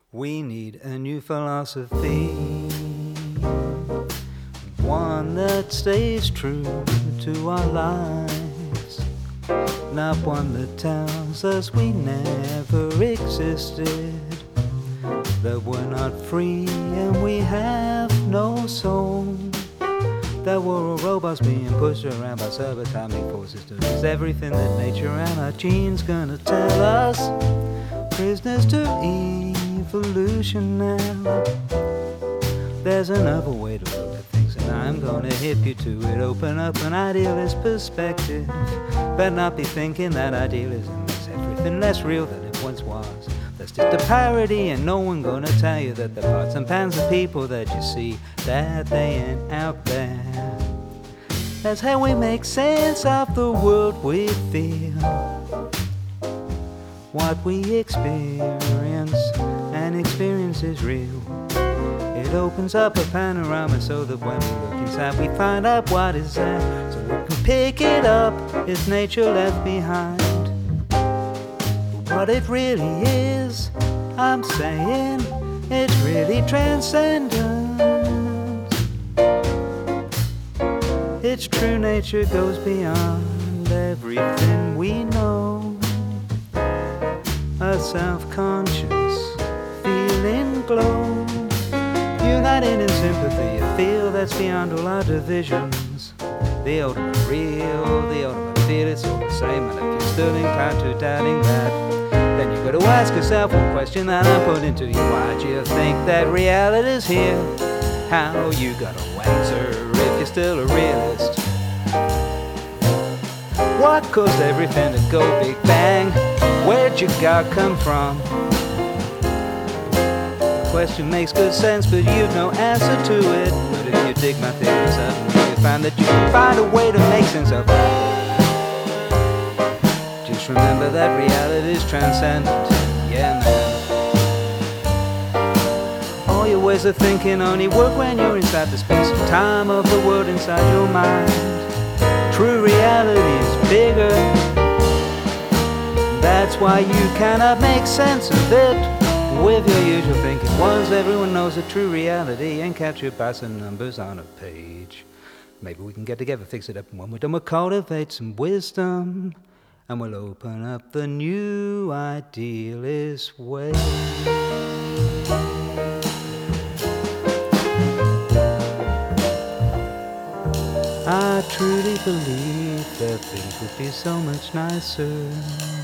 We need a new philosophy, one that stays true to our lives, not one that tells us we never existed, that we're not free and we have no soul, that we're all robots being pushed around by subatomic forces to lose everything that nature and our genes gonna tell us. Prisoners to evolution now. There's another way to look at things, and I'm gonna hip you to it. Open up an idealist perspective. Better not be thinking that idealism makes everything less real than it once was. That's just a parody, and no one gonna tell you that the pots and pans of people that you see, that they ain't out there. That's how we make sense of the world we feel, what we experience, and experience is real. It opens up a panorama so that when we look inside we find out what is there, so we can pick it up. Is nature left behind? What it really is, I'm saying, it's really transcendent. Its true nature goes beyond everything we know. A self-conscious feeling glow, united in sympathy, a feel that's beyond all our divisions. The ultimate real, the ultimate feel, it's all the same. And if you're still inclined to doubting that, then you gotta ask yourself one question that I'm putting to you. Why'd you think that reality's here? How you gonna answer if you're still a realist? What caused everything to go Big Bang? Where'd your God come from? The question makes good sense, but you've no answer to it. But if you dig my theory, suddenly you find that you can find a way to make sense of it. Just remember that reality is transcendent. Yeah, man. All your ways of thinking only work when you're inside the space and time of the world inside your mind. True reality is bigger. That's why you cannot make sense of it with your usual thinking. Once everyone knows the true reality and captured by some numbers on a page. Maybe we can get together, fix it up, and when we're done we'll cultivate some wisdom, and we'll open up the new idealist way. I truly believe that things would be so much nicer